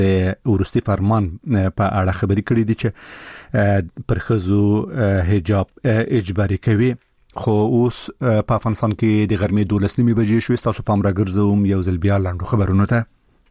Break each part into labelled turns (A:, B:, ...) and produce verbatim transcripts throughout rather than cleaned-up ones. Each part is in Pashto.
A: ورستي فرمان په اړه خبرې کړې دي چې پر ښځو حجاب اجباري کوي. خو اوس په افغانستان کې د غرمې دولس نیمې بجې شوې. تاسو پام راګرځوم یو ځل بیا لاندو خبرونو ته.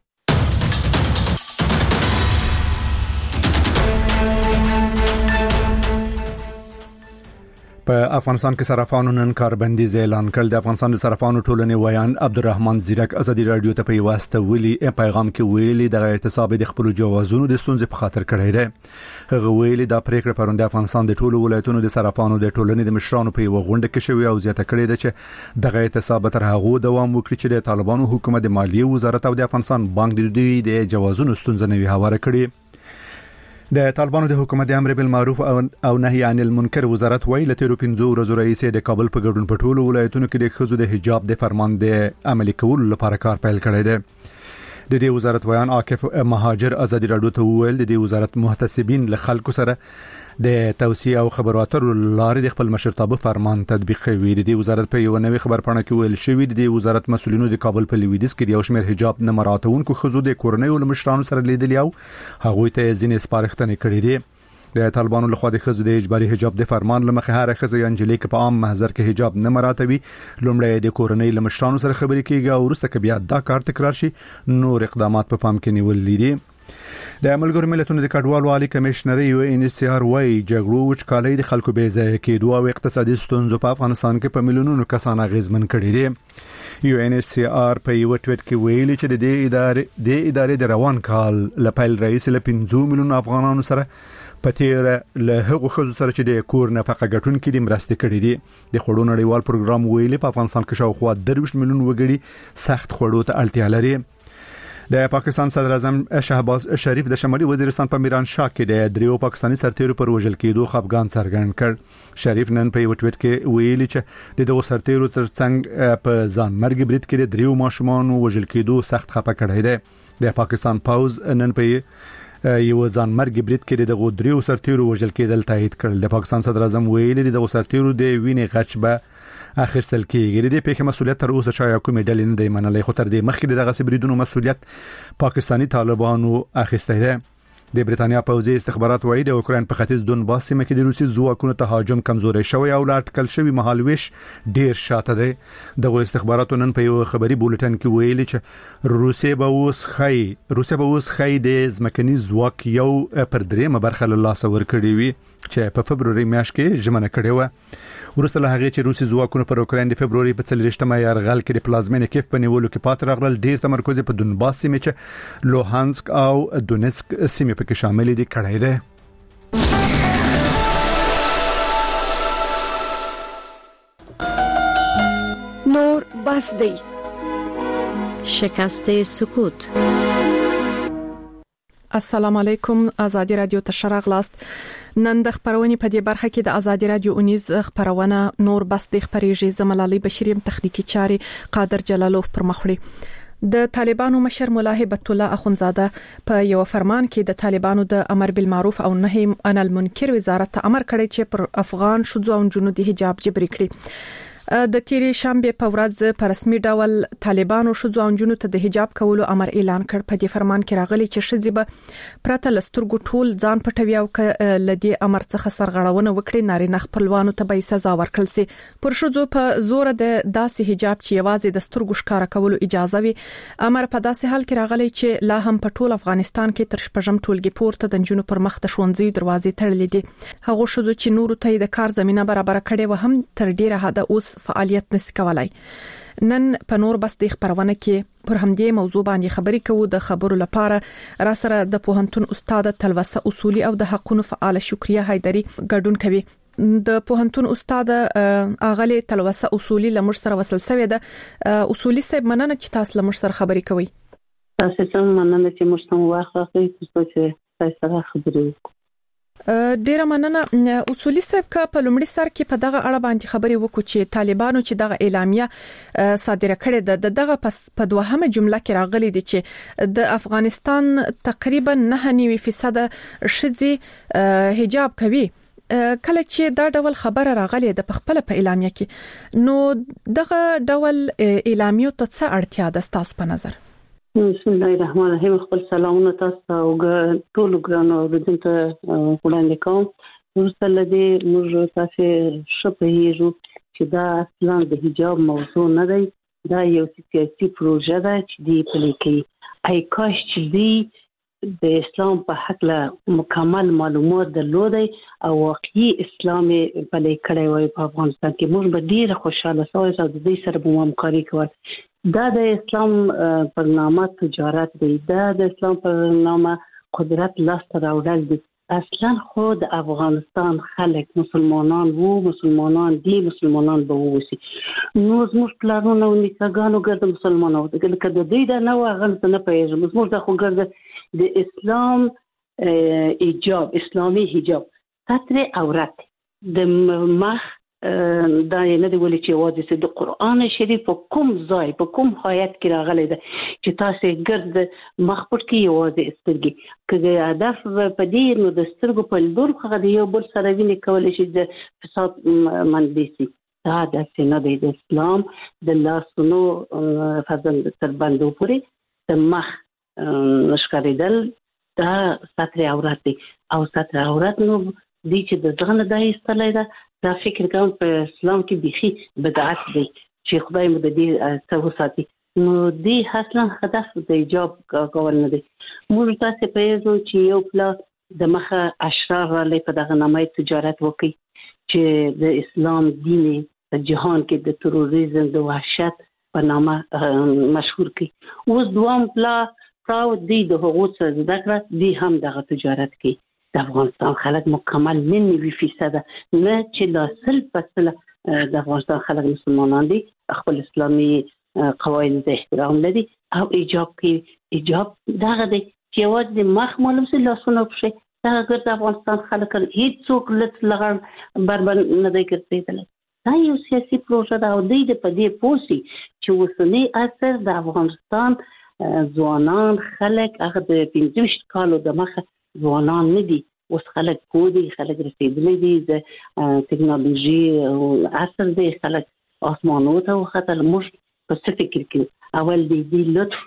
A: په افغانستان کې صرافانو نن کاربندیز اعلان کړ. د افغانستان د صرافانو ټولنې ویان عبدالرحمن زیرک ازادي رادیو ته په واسطه ویلي پیغام کې ویلي د اعتصاب د خپل جوازونو د ستونزې په خاطر کړی دی. هغه ویلي دا پریکړه پروند افغانستان د ټولو ولایتونو د صرافانو د ټولنې د مشرانو په یو غونډه کې شوې او زیاته کړې ده چې دغه اعتصاب تر هغه دوام وکړي چې د طالبانو حکومت د مالیې وزارت او د افغانستان بانک د دوی د جوازونو ستونزې نوي هواره کړي. د طالبانو د حکومت امر بالمعروف او نهي عن المنکر وزارت ویلي تیر پنځو ورځو رئیس د کابل په ګډون په ټولو ولایتونو کې د ښځو د حجاب د فرمان د عملي کولو لپاره کار پیل کړی دی. د دې وزارت ویان عاکف مهاجر ازادي رادیو ته ویل د دې وزارت محتسبین له خلکو سره د توصیه او خبرو اترو لارې د خپل مشرتابه فرمان تطبیق کوي. د دې وزارت په یو نوې خبرپاڼه کې ویل شوی د دې وزارت مسولینو د کابل په لویدیځ کې یو شمېر حجاب نه مراعاتونکو ښځو د کورنۍ او مشرانو سره لیدل او هغه ته ځینې سپارښتنې کړې دي. د طالبانو لخوا د ښځو د اجباري حجاب د فرمان لمخه هر ښځه یا انجلې کې په عام محضر کې حجاب نه مراعاتوي لومړی د کورنۍ له مشرانو سره خبرې کیږي او وروسته کې بیا دا کار تکرار شي نور اقدامات په پام کې نیول دي. د ملګرو ملتونو د کډوالو عالی کمشنر یو ان سی ار وايي جګړو وچکالۍ د خلکو بې ځای کېدو او اقتصادي ستونزو په افغانستان کې په میلیونونو کسان اغیزمن کړي دي. یو ان سی ار په یو ټویټ کې ویلي چې د دې ادارې د ادارې د روان کال لپاره رئیس له پنځه میلیون افغانانو سره په تیر له هغو خزو سره چې د کور نفقه ګټونکو د مرستې کړې دي. د خوړو نړیوال پروګرام ویلي په افغانستان کې شاوخوا درویشت میلیون وګړي سخت خوړو ته اړتیا لري. د پاکستان صدر اعظم شهباز شریف د شمالي وزیرستان په میران شاه کې د دریو پاکستانی سرتیرو پر وژل کېدو خفګان څرګند کړ. شریف نن په یو ټویټ کې ویلي چې د دغو سرتیرو ترڅنګ په ځان مرګ برید کې د دریو ماشومان وژل کېدو سخت خفه کړی دی. د پاکستان پوز نن په یو ځان مرګ برید کې د دغو دریو سرتیرو وژل کېدل تایید کړل. د پاکستان صدر اعظم ویلي د دغو سرتیرو د وینې غچ به اخیستل کېږي. د دې پیښې مسولیت تر اوسه چا کومې ډلې نه دی منلې خو تر دې مخکې دغه سبریدونو مسولیت پاکستانی طالبانو اخیستی دی. د بریتانیا پوځي استخبارات وایي د اوکراین په ختیځ دونباس سیمه کې د روسي ځواکونو تهاجم کمزوري شوی او لاټکل شوی مهالويش ډیر شاته دی. دغه استخباراتو نن په یو خبري بولټن کې ویلي چې روسي به اوس خای روسي به اوس خای د ځمکني ځواک یو پر درېمه برخه له لاس ورکړي وي چې په فبروري میاشت کې ژمنه کړې و. ورسته له هغه چې روسي ځواکونو پر اوکراین د فبروري په څلورشتمه یرغل کې د پلازمینې کیف په نیولو کې پات راغلل. ډیر تمرکز په دونباس سیمه چې لوهانسک او دونیتسک سیمه په کې شامل دي کړای دی.
B: نور بس دی
C: شکست سکوت.
B: السلام علیکم. آزادی رادیو ته شراغلاست. نن د خبرونې په دې برخه کې د آزادی رادیو اونیز خبرونه نور بس د خبرېږي. زملالي بشیریم تخنیکی چاري قادر جلالوف پر مخړي. د طالبانو مشر مولا هبت الله اخونزاده په یو فرمان کې د طالبانو د امر بالمعروف او نهي عن المنکر وزارت ته امر کړی چې پر افغان شوزو او جنونو د حجاب جبري کړي. د تیرې شنبه په ورځ په رسمي ډول طالبانو شوزو او جنونو ته د حجاب کولو امر اعلان کړ. په دې فرمان کې راغلي چې شذې به پرته لسترګو ټول ځان پټوي او ک لدی امر څخه سرغړونه وکړي نارینه خپلوانو ته به سزا ورکړل سي. پر شوزو په زور د داسې حجاب چې یوازې د سترګو ښکارا کولو اجازه وي امر په داسې حال کې راغلي چې لا هم په ټول افغانستان کې تر شپږم ټولګي پورته د جنونو پر مخ د ښوونځي دروازې تړلې دي. هغه شوزو چې نورو ته د کار زمينه برابر کړي و هم تر ډیره حد اوس فعالیت نس کولای. نن په نور بس د خبرونه کې پر همدې موضوع باندې خبرې کوو. د خبرو لپاره را سره د پوهنتون استاد تلوسه اصولي او د حقونو فعال شکریه حیدری ګډون کوي. د پوهنتون استاد اغلی تلوسه اصولي لمر سره وصل شوی ده. اصولي صاحب مننه چې تاسو لمر سره خبرې کوي.
D: تاسو څنګه مننه چې موږ څنګه واخلئ چې تاسو سره خبرې وکړو.
B: ډیره مننه. اصولي صاحب کا په لومړي سر کې په دغه اړه باندې خبرې وکړو چې طالبانو چې دغه اعلامیه صادره کړې ده دغه په دوهمه جمله کې راغلي دي چې د افغانستان تقریبا نه نیوي فیصد شذې حجاب کوي. کله چې دا ډول خبره راغلي ده په خپل په اعلامیه کې نو دغه ډول اعلامیه ته څه اړتیا ده تاسو په نظر؟
D: بسم الله الرحمن الرحیم. خپل سلامونه تاسو او ټول ګرانو اوریدونکو وړاندې کوم. ورسره لدی موږ تاسو شپهیږو چې دا اصلا د حجاب موضوع نه دی، دا یو سیاسي پروژه ده چې دی پلي کوي. ای کاش چې دی د اسلام په حق له مکمل معلومات درلودي او واقعي اسلام پلي کړی وای په افغانستان کې، موږ به ډیر خوشاله شوو او د دې سره به همکاري کوو. دا د اسلام پر نامه تجارت دی، دا د اسلام پر نامه قدرت لاسته راوړل دي. اصلا خود افغانستان خلک مسلمانان وو، مسلمانان دي، مسلمانان به ووسی. نو زموږ پلانونه او نیکاګانو ګرځي مسلمانانو د کله د دې د نو غلط نه پیژنم. زموږ د خو ګرځي د اسلام حجاب، اسلامي حجاب ستر عورت د مخ دا نه دی ولې چې واځي د قران شریف په کوم ځای په کوم آیت کې راغلی ده چې تاسو ګرد مخپټ کې واځي سترګي کله هدف په دې نو د سترګو په لور خو د یو بل سره ویني کولای شي د فساد مندسي. دا د سینه د اسلام د لاسونو فضل تر باندې پورې د مخ نشکریدل دا ستر عورت دی او ستر عورت نو دي چې د ځان د ایستلای ده. دا فکر کوم په اسلام کې بيخي بدعت دی چې خدای مو د دې څه ساتي. نو دې اصلا هدف د حجاب کول نه دی. موږ تاسو په یوه چې یو پلا د مخه اشرار علی په دغه نامه تجارت وکي چې د اسلام دین په جهان کې د تروریزم د وحشت په نامه مشهور کی. اوس دوام پلا پراو دی د حقوق سره ذکر دی هم دغه تجارت کی. د افغانستان خلک مکمل نه نوي فیصد نه چې لا سل فاصل د افغانستان خلک مسلمانان دي، خپل اسلامي قواعد د احترام لري او حجاب کې حجاب دغه دی چې یوازې د مخ معلوم سي لاسونه پښې دا ګر د افغانستان خلک هیڅ څوک لټ لغړ بربر نه دی ګرځیدل. دا یو سیاسي پروژه ده او د دې په دې پوسی چې وسنی اثر د افغانستان ځوانان خلک هغه د پنځه کالو د مخه ځوانان نه دي، اوس خلک پوهدي، خلک رسیدلي دي، د ټکنالوژي عصر دی، خلک آسمانو ته وختل. موږ په څه فکر کوو؟ اول د دې لطف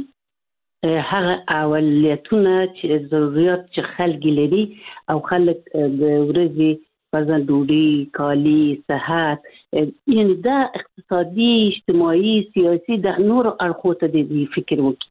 D: وکړي هغه اولویتونه چې ضرورت چې خلک لري او خلک د ورځې مثلا ډوډۍ، کالي، صحت، یعنی دا اقتصادي، اجتماعي، سیاسي د نور اړخو ته د فکر وکړي.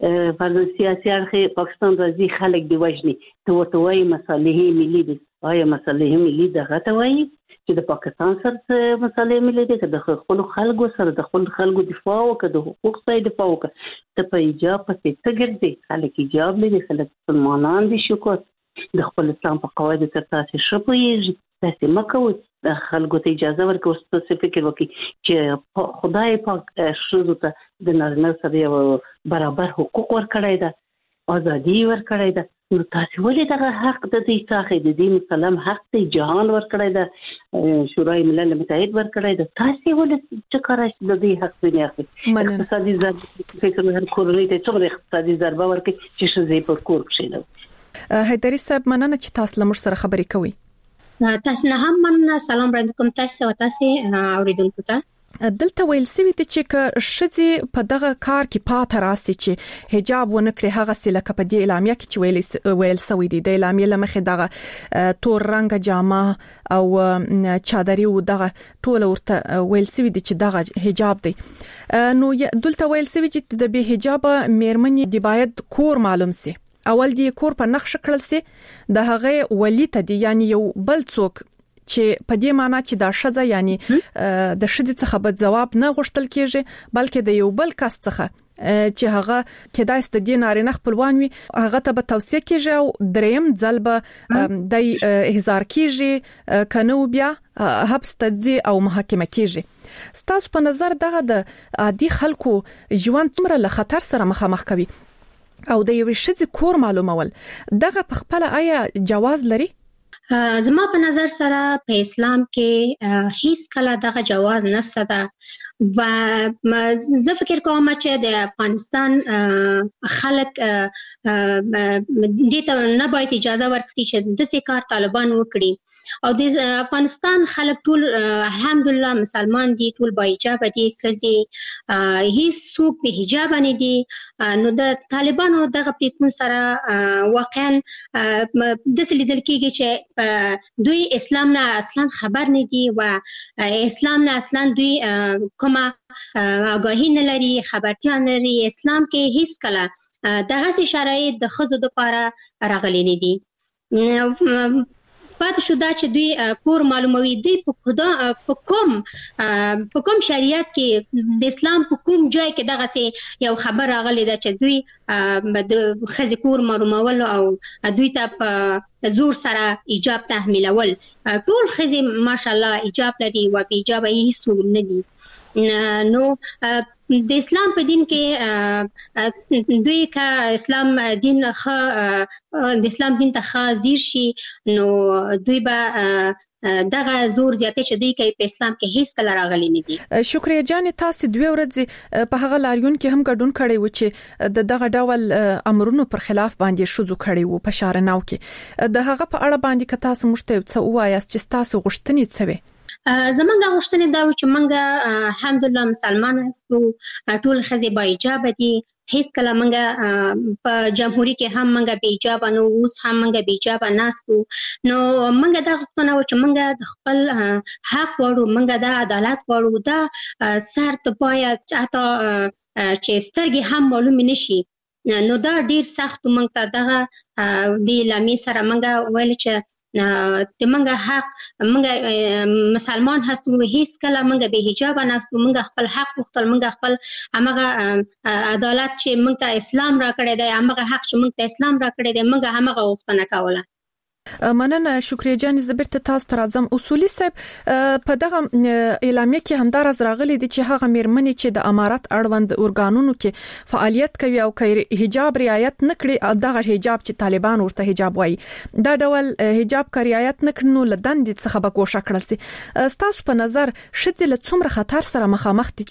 D: فرض سیاسي اړخ پاکستان راځي خلک دی وژني ته ورته وایي مصالحې ملي دي. آیا مصالحې ملي دغه ته وایي چې د پاکستان سره مصالحې ملي دي که د خپل خلکو سره د خپل خلکو دفاع وکړه، د حقوق ځای دفاع وکړه؟ ته په حجاب پسې څه ګرځې؟ خلک حجاب لري، خلک مسلمانان دي، شکر د خپل اسلام په قواعدو سره تاسو ښه پوهیږئ. تاسو مه کوئ د خلکو ته اجازه ورکړئ او څه فکر وکړئ چې خدای پاک ښځو ته د نارینه سره یو برابر حقوق ورکړی ده، ازادي ورکړی ده. نو تاسو ولې دغه حق د دې څخه د دې مسلم حق ته جهان ورکړی ده، شورای ملل متحد ورکړی ده، تاسو ولې چې کارای د دې حق نه اخلي؟ اقتصادي ضربه فکر هر کورنۍ ته څومره اقتصادي ضربه ورکړي چې ښځې پر کور کښېنوي.
B: حیدري صاحب مننه چې تاسو له موږ سره خبرې کوئ.
C: تاسو نه هم مننه. سلام وړاندې کوم تاسو او تاسو اوریدونکو ته.
B: دلته ویل سوي چې ک شذې په دغه کار کې پات راسي چې حجاب ونه کړي هغه سلکه په دې اعلامیه کې چې ویل ویل سوي دي د اعلامیه لمخه دغه تور رنگ جامه او چادري او دغه ټول ورته ویل سوي دي چې دغه حجاب دی. نو دلته ویل سوي چې د به حجاب مېرمنې دی باید کور معلوم سي، اول دی کور په نقش کړل سي، د هغه ولی ته دی یعنی یو بل څوک چې په دې معنی چې دا شذ یعنی د شذ څخه به جواب نه غوښتل کیږي بلکې د یو بل کس څخه چې هغه کېدای ست د نارینه خپلوان وي هغه ته به توصیه کیږي او دریم ځل به د احضار کیږي کنو بیا حبس تدزي او محاکمه کیږي. ستاسو په نظر دغه د عادي خلکو ژوند څومره له خطر سره مخامخ کوي او د یو شذ کور معلومول دغه په خپل آیا جواز لري؟
C: زما په نظر سره په اسلام کې هیڅ کله دغه جواز نشته ده و زه فکر کوم چې د افغانستان خلک دې ته نه باید اجازه ورکړي چې داسې کار طالبان وکړي او د افغانستان خلک ټول الحمدلله مسلمان دي، ټول با حجابه دي، ښځې هیڅ څوک بې حجابه نه دي. نو د طالبانو دغه پریکون سره واقعا داسې لیدل کېږي چې دوی اسلام نه اصلا خبر نه دي و اسلام نه اصلا دوی کومه آگاهی نه لري، خبرتیا نه لري. اسلام کې هیڅ کله دغه شرایط د ښځو لپاره راغلي نه دي. پاتې شو دا چې دوی کور معلوموي، دوی په کوم په کوم شریعت کې د اسلام په کوم ځای کې دغه یو خبر راغلی ده چې دوی د ښځې کور معلومول او دوی ته په زور سره حجاب تحمیلول. ټول ښځې ماشاءالله حجاب لري او بې حجابه یې هیڅوک نه دي. نو د اسلام په دین کې دوی که اسلام دین ښه د اسلام دین ته ښه ځیر شي نو دوی به دغه زور زیاتې چې دوی کوي په اسلام کې هیڅ کله راغلي نه دي.
B: شکریه جان، تاسو دوی ورځ په هغه لاریون کې هم ګډون کړی و چې د دغه ډول امرونو پر خلاف باندې شوزو کړی وو په شارناو کې. د هغه په اړه باندې که تاسو موږ ته څه ووایاست چې تاسو غوښتنې څه وي؟
C: زمونږ غوښتنې دا و چې موږ الحمدلله مسلمان یو، ټول ښځې با حجابه دي، هیڅ کله موږ په جمهوریت کې هم موږ بې حجابه نو، اوس هم موږ بې حجابه ناست وو. نو موږ دا غوښتنه و چې موږ د خپل حق غواړو، موږ دا عدالت غواړو. دا سر ته باید حتی چې سترګې هم معلومې نشي. نو دا ډیر سخت موږ ته دغه د اعلامیې سره موږ ویل چې د منګه حق منګه مسلمان هستو، هیڅ کله منګه به حجاب نهستو، منګه خپل حق وختل، منګه خپل هغه عدالت چې منګ ته اسلام را کړی دی، هغه حق چې منګ ته اسلام را کړی دی، منګه هغه غوښتنه کوله.
B: مننه شکریه جان. زبرت تاسو تر اعظم اصولي صاحب په دغه اعلامیه کې هم دراز راغلي دي چې هغه میرمنې چې د امارات اړوند اورګانونو کې فعالیت کوي او کوي حجاب رعایت نکړي، دغه حجاب چې طالبان ورته حجاب وایي، دا ډول حجاب کوي رعایت نکړي نو لدند څخه به کوشش کړل سي. تاسو په نظر شته له څومره خطر سره مخامخ دي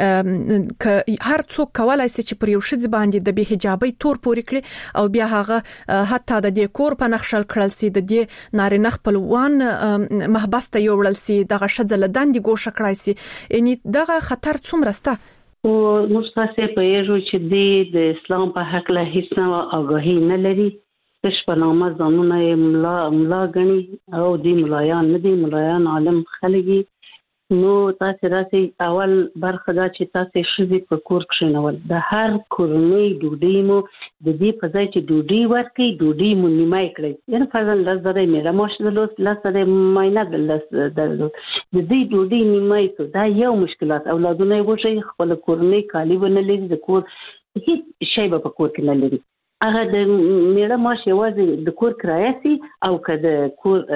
B: چې هر څوک کولای شي چې پر یو شذ باندې د به حجابي تور پوري کړي او بیا هغه حتی د ډیکور په نقشل کړل سي، د دې نارینه خپلوان محبس ته یوړل سي، دغه شذ له دند ګوښه کړای سي. یعنی دغه خطر څومره سته؟
D: او موږ تاسو په یو چې د اسلام په حق له هیڅ نه آگاهی نه لري، تش په نامه ځانونه ملا ملا غني او دی ملایان نه دي، ملایان عالم خلګي. نو تاسو راځي اول برخه دا چې تاسو شذ په کور کې نول د هر کورنۍ ډوډۍ مو د دې په ځای چې ډوډۍ ورکړي ډوډۍ مو نیمای کړئ. یعنی فرضاً لزره میرا ماشه د لوس لسره ماینه د لس د دې ډوډۍ نیمای ته دا یو مشکلات. اولادونه وښي خپل کورنۍ کالی ونه لري، د کور هیڅ شی په کور کې نه لري. هغه د میرا ماشه وازي د کور کرایه سي او که د کور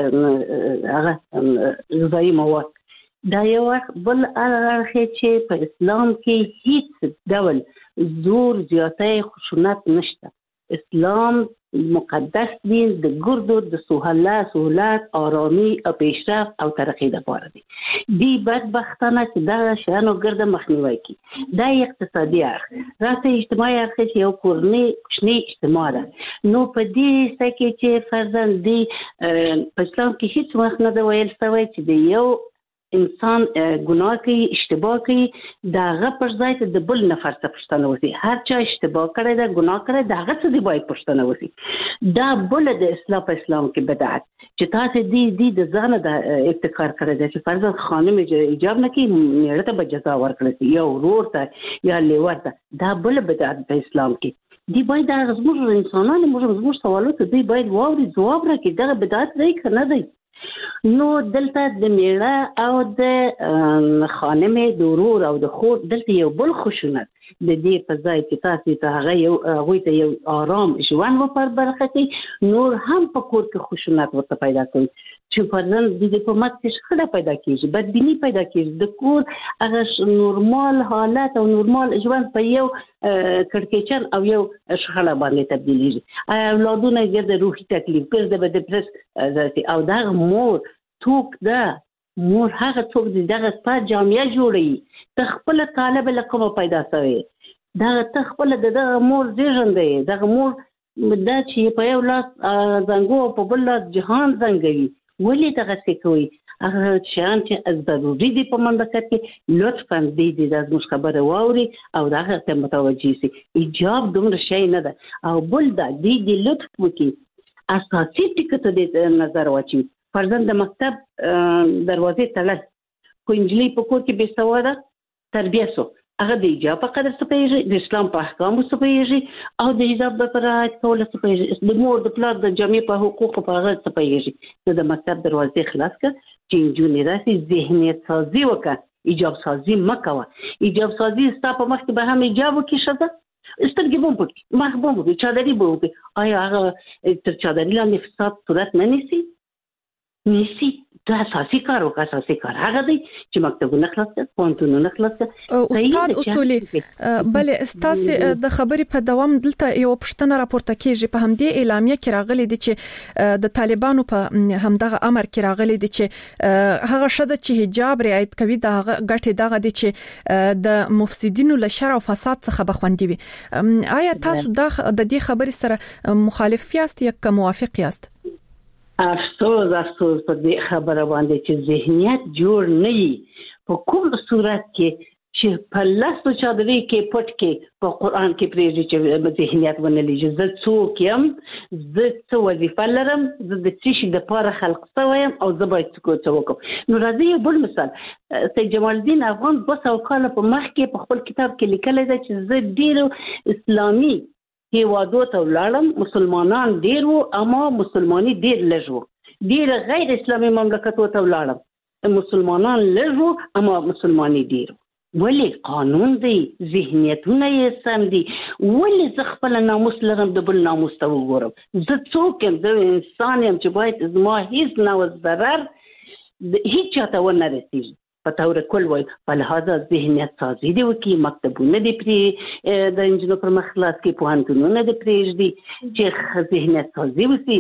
D: هغه غذایی مواد دا یو بل اړخ چې په اسلام کې هیڅ ډول زور زیاتی خشونت نشته. اسلام مقدس دین د ګردو د سهولت سهولت آرامي او پیشرفت او ترقی لپاره دی. دی بدبختانه چې دا شانو ګرد مخنیوي کی دا اقتصادي اړخ راته اجتماعي اړخ چې یو کورنۍ کوچنی اجتماع ده. نو په دې سکه چې فرضاً دی په اسلام کې هیڅ وخت نه دی ویل شوی چې دی یو انسان ګناه کوي، اشتباه کوي، داغه پر ځای ته د بل نفر څخه پوښتنه وکړي. هر چا اشتباه کړی دا ګناه کړی داغه څه دی باید پوښتنه وکړي. دا بل د اسلام په اسلام کې بدعت چې تاسو دې دې د ځان د ابتکار کړی دی چې فرضاً خانم ایجاب نه کوي میړه ته به جزا ورکړي شي یا ورور ته یا لیور ته، دا بل بدعت په اسلام کې دی. باید دا زموږ انسانانو موږ زموږ سوالات دی باید واوري جواب راکړي دغه بدعت دی کنه دی. نو دلته د میړه او د خانم د ورور او د خور دلته یو بل خشونت د دې په ځای چې تاسو ته هغه یو هغه ته یو آرام ژوند ورپر برخه کوي، نور هم په کور کې خشونت ورته پیدا کوي چې فرضاً د دې په مات کې شخړه پیدا کیږي، بدبینی پیدا کیږي، د کور هغه نورمال حالت او نورمال ژوند په یو کړکېچن او یو شخړه باندې تبدیلیږي. اولادونه ګرځي روحي تکلیف ګرځي به د پرس او دا مور توک ده مور هغه څوک دی دغه ستا جامعه جوړوي ته خپل طالب له کومه پیدا شوی دغه ته خپل دغه مور زیږنده دغه مور دا چې په یو لاس زنګو په بل لاس جهان زنګوي ولې دغه څه کوي هغه شیان چې ضروري دي په مملکت کې لطفاً دې دې د موږ خبره واوري او دا هغه متوجي سي ایجاب دومره شی نه ده او بل دا دې دې لطف وکړي اساسي ټکو ته نظر واچي فرضاً د مکتب دروازې تړل کو انجلۍ په کور کې بې سواده تربیه سو هغه د حجاب په قدر سپېږي د اسلام په احکامو سپېږي او د حجاب په رعایت کولو سپېږي د مور د پلار د جامع په حقوقو په هغه سپېږي د مکتب دروازې خلاص کړه چې جونې راسي ذهنیت سازي وکړه ایجاب سازي مکوه ایجاب سازي ستا په مخ کې به هم ایجاب وکړي شته سترګې بوم پټ مخ بوم وکړي چادري بوم وکړي آیا هغه تر چادري لاندې فساد صورت نه نیسي نیسي دا اساسي کار وکړه اساسي کار هغه دی چې مکتبونه خلاص کړه پوهنتونونه خلاص کړه
B: استاد اصولي بل استاد د خبرې په دوام دلته یو پښتنه راپورته کیږي په همدې اعلامیه کې راغلي دي چې د طالبانو په همدغه امر کې راغلي دي چې هغه شذ چې حجاب رعایت کوي دا غټي دغه دي چې د مفسدینو له شر او فساد څخه بخوندي وي آیا تاسو د دې خبرې سره مخالف یاست یا موافق یاست
D: افسوس افسوس په دې خبره باندې چې ذهنیت جوړ نه وي په کوم صورت کې چې په لاسو چادري کې پټ کې په قران کې پریږي چې ذهنیت ونلې چې زه څوک یم زه څه وظیفه لرم زه د څه شي د پاره خلق شوم او زه باید څه وکړم نو راځي بل مثال سید جمال الدین افغان دوه سوه کاله په مخ کې په خپل کتاب کې لیکلی دی چې زه ډېر اسلامي هیوادو ته ولاړم مسلمانان ډیر وو اما مسلمانی ډیر لږ وو ډیر غیر اسلامي مملکتو ته ولاړم مسلمانان لږ وو اما مسلمانی ډیر ولې قانون دی ذهنیتونه یې سم دي ولې زه خپل ناموس لرم د بل ناموس ته وګورم زه څوک یم زه انسان یم چې باید زما هیڅ نوع ضرر هیڅ چاته ونه رسیږي په تور کول وای په لحاظه ذهنیت سازي دی وکي مکتبونه دي پری د انجینر پر مخلاص کې پوهنتونونه دي پریږدي چې ذهنیت سازي وکي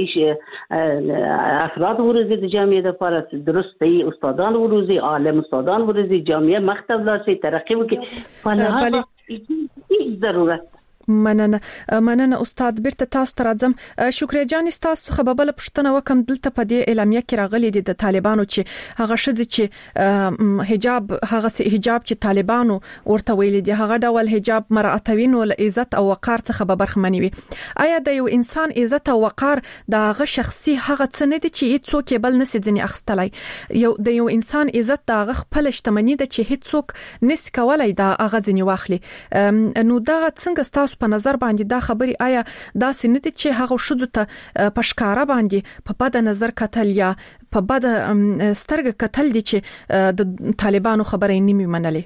D: چې افراد ورزي د جامعې د لپاره درستي استادان ورزي عالم استادان ورزي جامعې مکتب لاسي ترقی وکي په لحاظه هیڅ ضرورت
B: مننه مننه استاد بیرته تاسو ته راځم شکریا جان تاسو خبربل پښتنه وکم دلته په دې اعلامیه کې راغلي دي د طالبانو چې هغه شذ چې حجاب هغه حجاب چې طالبانو ورته ویل دي هغه ډول حجاب مراعاتوین ول عزت او وقار څخه برخمنی وي آیا د یو انسان عزت او وقار د هغه شخصي هغه څه نه دي چې هیڅ څوک بل نسي ځنی اخستلای یو د یو انسان عزت د هغه خپل شتمنۍ د چې هیڅ څوک نس کولای دا هغه ځنی واخلي نو دا څنګه تاسو په نظر باندې دا خبري آیا دا سنت چې هغه شذ ته پښکارا باندې په بد نظر کتل یا په بد سترګ کتل دي چې د طالبانو خبرې نیمه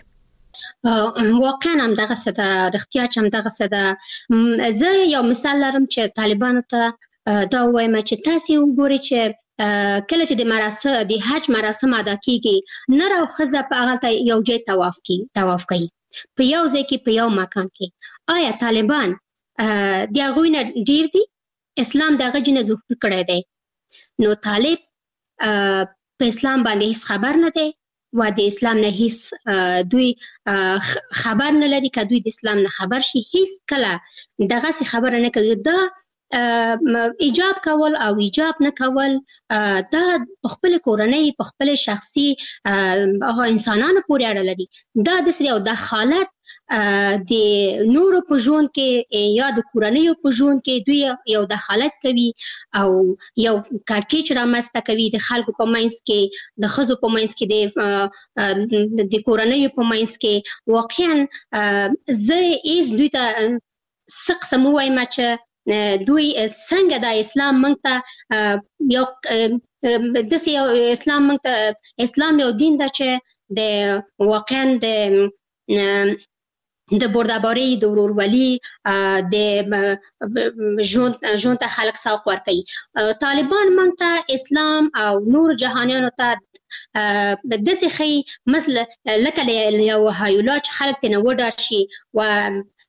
B: منلې
C: واقعا هم دغه څه د اختیار هم دغه څه د زه یو مثال لرم چې طالبانو ته دا وایم چې تاسو وګورئ چې کله چې د مراسم د حج مراسم ادا کیږي نر او ښځه په هغه یو ځای طواف کوي طواف کوي په یو ځای کې په یو مکان کې آیا طالبان د هغوی نه ډیر دي اسلام دغه جنه ظهور کړی دی نو طالب په اسلام باندې هیڅ خبر نه دی و د اسلام نه هیڅ دوی خبر نه لري که دوی د اسلام نه خبر شي هیڅ کله دغه څه خبره نه کوي دا ایجاب کول او ایجاب نه کول دا په خپل کورنۍ په خپل شخصي انسانانو پورې اړه لري دا د سړي او د حالت د نورو په ژوند کې یا د کورنۍ په ژوند کې دوی یو د حالت کوي او یو کارکېچ رامسته کوي د خلکو په منځ کې د ښځو په منځ کې د د کورنۍ په منځ کې واقعا زه هیڅ دوی ته څه قسم وایم چې دوی څنګه د اسلام موږ ته یو داسې یو اسلام موږ ته اسلام یو دین ده چې د واقعا د د بردباری د ورورولي د ژوند ژوند ته خلک سوق ورکوي طالبان موږ ته اسلام او نور جهانیانو ته داسې ښیي مثل لکه یو هایولا چې خلک ترې نه وډار شي و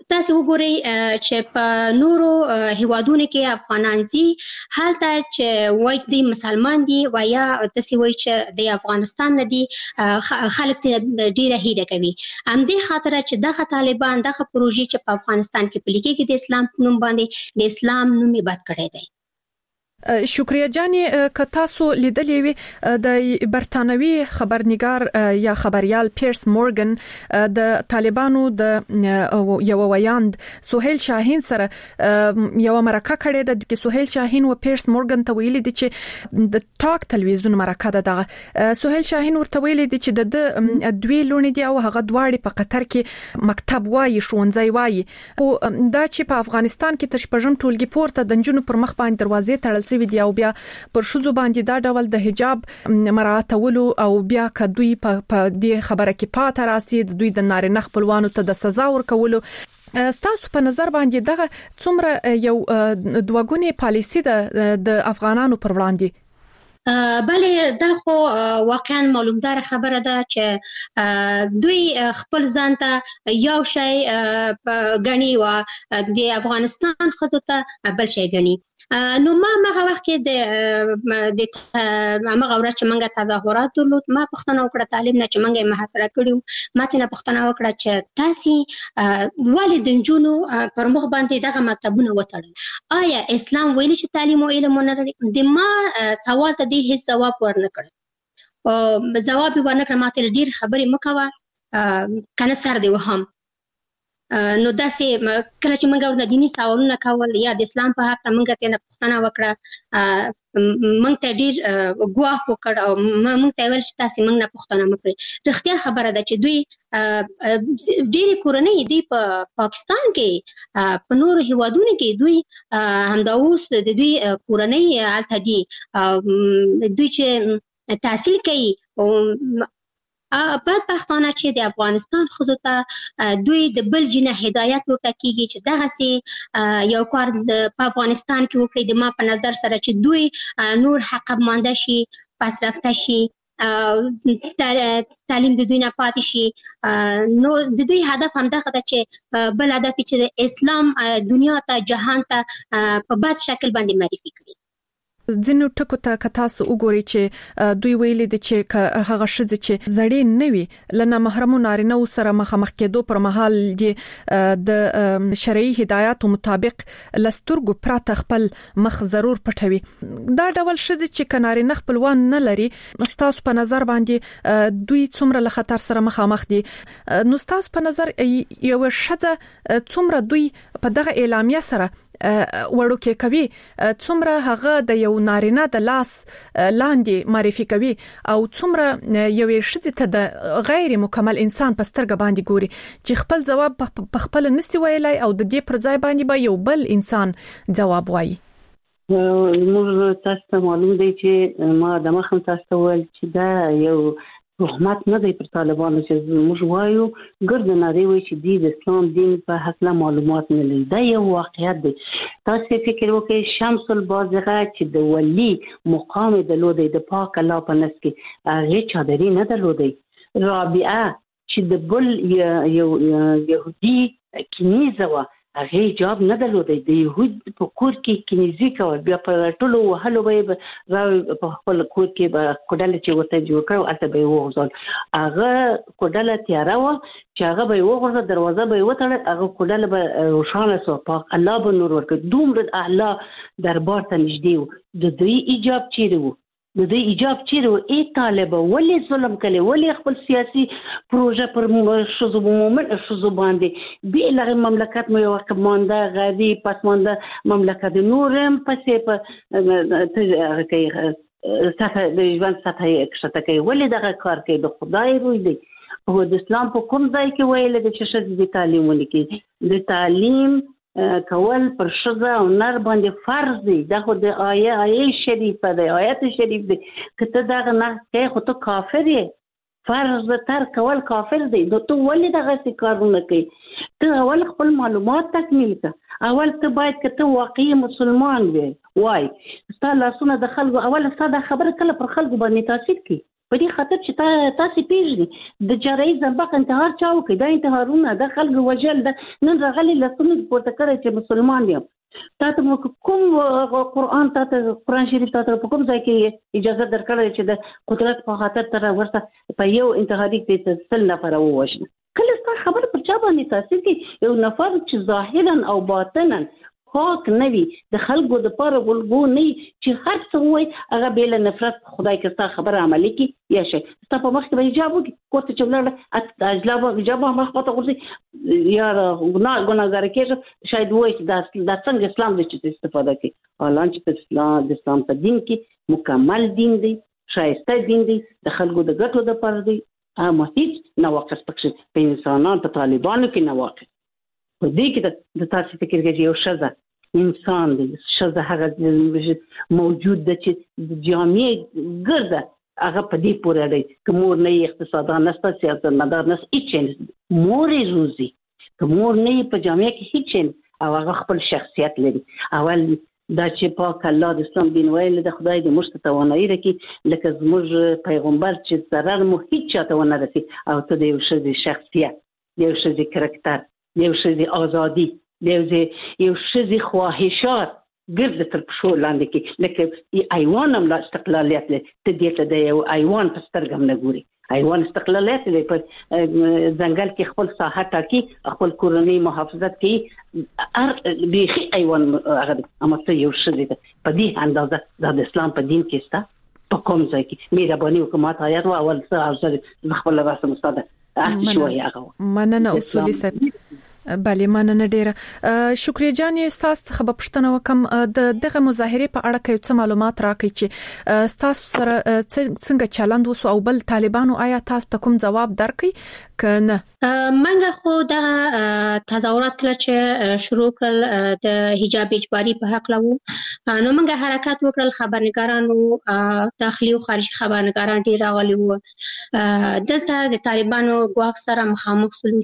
C: تاسو وګورئ چې په نورو هیوادونو کې افغانان زی حالته چې وایي د مسلمان دي ویا تاسو وایي چې د افغانستان نه دي خلک ډیره هیله کوي ام دې خاطر چې دغه طالبان دغه پروژې چې په افغانستان کې پلي کېږي د اسلام په نوم باندې د اسلام نوم یې بد کړی دی.
B: شکریہ جاني ک تاسو لیدلې وي د برتانوي خبرنګار یا خبريال پیرس مورګن د طالبانو د یو ویاند سہیل شاهین سره یو مرکه کړې ده چې سہیل شاهین او پیرس مورګن ته ویلي دي چې د ټاک تلویزیون مرکه ده دغه سہیل شاهین ورته ویلي دي چې د دوی لونی دی او هغه دواړي په قطر کې مکتب وایي شونځي وایي او دا چې په افغانستان کې تشپژم ټولګي پورته د جنونو پر مخ باندې دروازې تړل ویډیو بیا پر شوزو باندې دا ډول د حجاب مراعاتولو او بیا کدوې په دې خبره کې پات راسي د دوی د نارینه خپلوانو ته د سزا ورکولو ستاسو په نظر باندې دغه څومره یو دوګونی پالیسی ده د افغانانو پر وړاندې؟
C: بله دا خو واقعا معلومدار خبره ده چې دوی خپل ځان ته یو شی غني و د افغانستان خزو ته بل شی غني. نو ما مغه وخت کې د د مغه ورځ چې منګه تظاهرات درلود ما پښتنه وکړه تعلیم نه چې منګه محاصره کړیو ماته نه پښتنه وکړه چې تاسو والدینجونو پر مخ باندې دغه مکتبونه وتړل آیا اسلام ویلي چې تعلیم او علم نه لري؟ د ما سوال ته د هیڅ جواب ورنکړ او جواب ورنکړ ماته ډیر خبرې مکوه کنه سر دی وهم نو داسې کله چې موږ ورته دیني سوالونه کول یا د اسلام په حق موږ ته نه پوښتنه وکړه موږ ته ډیر ګواښ وکړ او موږ ته ویل چې تاسو موږ نه پوښتنه وکړئ. رښتیا خبره ده چې دوی ډېری کورنۍ دی په پاکستان کې په نورو هیوادونو کې دوی همدا اوس د دوی کورنۍ الته دي دوی چې تحصیل کوي او بعد پښتانه چې د افغانستان خزو ته دوی د بل جنه هدایت ورته کیږي چې دغه سي یو کار په افغانستان کې وکړي د ما په نظر سره چې دوی نور حق مانده شي پس رفته شي تعلیم د دوی نه پاتې شي نو د دوی هدف هم دغه ده چې بل هدف چې اسلام دنیا ته جهان ته په بد شکل باندې معرفي کړي.
B: ځینو ټکو ته کتاسو وګوري چې دوی ویلي دي چې هغه شذ چې زړې نوي لنه محرمو نارینه سره مخامخ کېدو پر مهال د شرعي هدایاتو مطابق لسترګو پراته خپل مخ ضرور پټوي. دا ډول شذ چې کنارینه خپلوان نه لري ستاسو په نظر باندې دوی څومره له خطر سره مخامخ دي؟ نو ستاسو په نظر یو شذ څومره دوی په دغه اعلامیه سره وړو کې کوي څومره هغه د یو نارینه د لاس لاندې معرفي کوي او څومره یو شذ ته د غیر مکمل انسان په سترګه باندې ګوري چې خپل جواب په خپل نسی ویلای او د دې پر ځای باندې به یو بل انسان جواب وایي.
D: موږ تاسو ته معلوم دی چې ما د مخم تاسو ول چې دا یو رحمت نه دی پر طالبانو چې موږ وایو ګرد ناری وي چې د اسلام دین په حق معلومات نه لري. دا یو واقعیت دی. تاسو فکر وکړئ شمس البازغه چې د ولی مقام د لودي د پاک الله په نس کې هغه چادري نه درلودي. رابعه چې د بل یو يهودي کنيزه و هغه جواب نه درلودي. د يهود په کور کې کنيزي کول بیا په ټولو وهلو به راوي په خپل کور کې به کوډل چې ورته جوړ کړو اته به وغوځول هغه کوډل تیار و چې هغه به وغوځه دروازه به وتړل هغه کوډل به روشانه سو پاک الله به نور ورکړي. دومره اعلی دربار ته نږدې و. د دوی ایجاب چیرې و؟ د دې ایجاب چیرې و؟ ای طالب ولې ظلم کړي؟ ولې خپل سیاسي پروژه پر شذو مومن شذو باندې به لغه مملکت مو یو کمانده غادي پسمانده مملکت نورم پسې په ته کوي ساته د ژوند ساته کښته کوي. ولې دغه کار کوي؟ د خدای روی دی. او د اسلام په کوم ځای کې ویل د چې شذ د تعلیم ولکې د تعلیم کول پر شذا او نر باندې فرض دی. دا خو د آیه آیه شریفه دی آیت شریف دی. کته دا نه کې خو ته کافر یې فرض تر کول کافر دی. نو ته ولې دغه کارونه کوي؟ ته اول خپل معلومات تکمیل کړه. اول ته باید کته واقعي مسلمان وي وای ستاسو لاسونه د خلکو اول ستاسو خبره کله پر خلکو باندې تاثیر کوي. په دې خاطر چې تاسو پیژنئ د جاري زنبق انتحار چاو کې دا انتحارونه د خلکو وجل د نن راغلي لسونه پورته کړی چې مسلمان یم تاسو کوم قرآن تاسو قرآن شریف تاسو په کوم ځای کې اجازه درکړی چې د قدرت په خاطر تر ورته په یو انتحاري کې تسل نفر ووجنه کله ستاسو خبر پر چا باندې تاسو کې یو نفر چې ظاهرا او باطنا پاک نه وي د خلکو د پاره ولګو نه چې هر څه وای هغه بیل نفرت خدای که ستاسو خبره عملي کی یا شي ستاسو په مخ کې حجاب وکړي کوته چې ولر اجلاب حجاب مخ پته ورسي یا ګناه ګناګار کېږي شاید وای چې دا د څنګه اسلام د چې استفاده کوي حالان چې اسلام د اسلام په دین کې مکمل دین دی شایسته دین دی د خلکو د ګټو د پاره دی اما هیڅ نواقص پکې په انسانانو په طالبانو کې نواقص په دې کې د تاسو فکر کې یو شزه انسان دی شزه هغه موجود د چې د جامعه ګرځه هغه په دې پورې دی کومور نه اقتصادي نسته سیاست مدار نس هیڅ مورې روزي کومور نه په جامعه کې هیڅ او هغه خپل شخصیت لري اول دا چې پاک الله د اسلام دین ویل د خدای د مشت توانایي رکی لکه زموږ پیغمبر چې ضرر مو هیڅ چاته ونه رسي او ته د یو شخصي شخصیت یو شخصي کرکټر یو شخصي ازادي یو یو شخصي خواهشات ګرد تر پښو لاندې کې لکه ایوان هم لا استقلالیت لري ته دې ته د یو ایوان په سترګم نه ګوري ایوان استقلالیت لري په ځنګل کې خپل ساحه ټاکي خپل کورنۍ محافظت کوي ار به ایوان هغه اما ته یو شخصي په دې اندازه د اسلام په دین کې ستا په کوم ځای کې مهرباني حکومت آیات او اول څه او څه خپل واسه مستاده احتیاج وایي هغه
B: مننه اصولي صاحب بله مننه ډیره شکریه جان استاد څخه به پښتنه وکم د دغه مظاهره په اړه کې څه معلومات راکړي چې استاد سره څنګه چلند وسو او بل طالبانو آیا تاسو ته کوم جواب درکړي کنه
C: منګه خو دا تظاهرات کله چې شروع کړل د حجاب اجباري په حق لوو نو منګه حرکت وکړل خبرنګارانو داخلي او خارجي خبرنګاران ډیر راغلي وو دلته د طالبانو ګواښ سره مخامخ سلو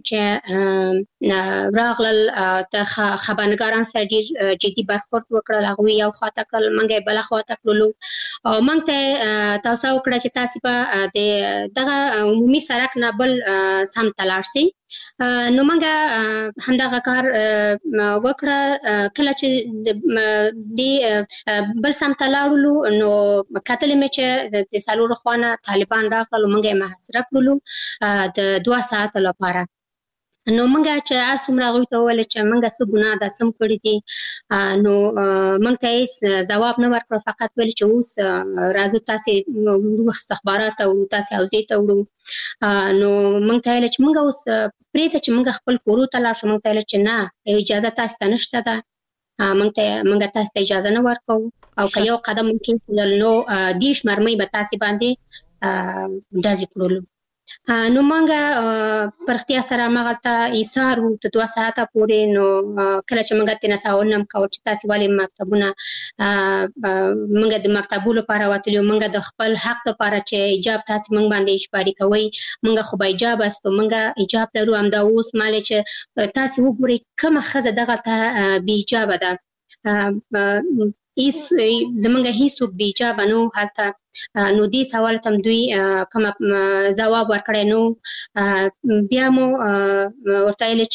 C: چې راغلل د خبرنګاران سره ډیر جدي برخورد وکړل هغه یو خاطر کړل منګه بل خاطر کړلو او موږ ته تاسو وکړه چې تاسو په د دغه عمومي سړک نه بل سم تلاړ سي نو موږ همدغه کار وکړه کله چې د بل سم تلاړلو نو کتل مې چې د سالور خوانه طالبان راغلل موږ یې محاصره کړلو د دوه ساعت لپاره نو منګه چې هر څومره غوي ته ول چې منګه څه ګناه ده سم کړی دي نو منګ ته هیڅ جواب نه ورکړ فقط ویل چې اوس راځو تاسو وخت اخبارات او تاسو اوزې ته وړو نو منګ ته ویل چې منګه اوس پرې ته چې منګه خپل کورو ته لاړ شو منګ ته ویل چې نه اجازه تاسو ته نشته ده منګ ته منګه تاسو ته اجازه نه ورکو او که یو قدم ممکن نو دیش مرمۍ به تاسو باندې دازي کړلو نو مونږه پرختیا سره مغلطه ایثار وو ته دوه ساعته پورې نو کله چې مونږه تنه ساونم کاوه چې تاسو والي مکتبونه مونږه د مکتبونو لپاره وتلو مونږه د خپل حق لپاره چې ایجاب تاسو مونږ باندې اجباري کوي مونږه خو به ایجاب استو مونږه ایجاب لرو هم دا اوس مال چې تاسو وګورئ کومه خزه دغه ته بي ایجاب ده ایس د منګه هیڅوک بي ایجاب نو حالته نو دې سوال تم دوی کوم جواب ورکړی نو بیا مو ورته ویل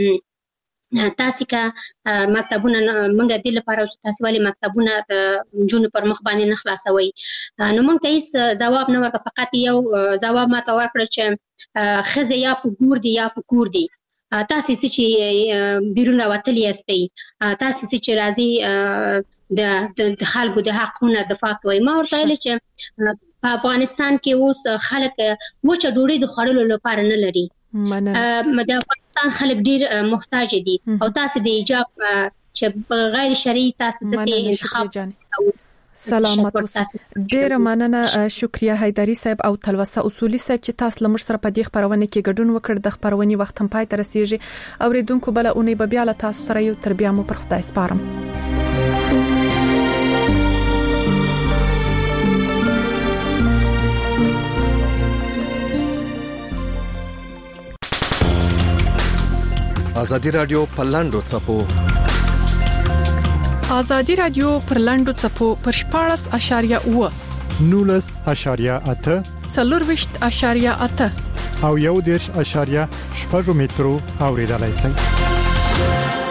C: چې تاسو کا مکتبونه منګه د لپاره چې تاسو والی مکتبونه د جون پر مخ باندې نه خلاصوي نو موږ ته هیڅ جواب نه ورکړ فقط یو جواب ما ته ورکړ چې خزه یا په ګور دی یا په کور دی تاسو چې بیرون راوتلی استئ تاسو چې راځي د د خلکو د حقونو دفاع کوي ما ورته ویل چې په افغانستان کې اوس خلک وچه ډوډۍ د خوړلو لپاره نه لري د افغانستان خلک ډیر محتاج دي او تاسو د ایجاب چې غیر شرعي تاسو د انتخاب
B: سلامت ډیر مننه شکریا حیدری صاحب او تلوسه اصولي صاحب چې تاسو لمر سره په دې خبرونه کې ګډون وکړ د خبرونې وخت هم پای ته رسیږي اوریدونکو بل اونې به بیا له تاسو سره یو تربیه مو پر خدای سپارم
E: ازادي رادیو پلاندو چپو
B: ازادي رادیو پرلاندو چپو پر شپاړس اشاریه و
A: نولس اشاریه اته
B: څلور اشاریه اته
E: او یو دیرش اشاریه شپږ مترو اوریدلای شئ.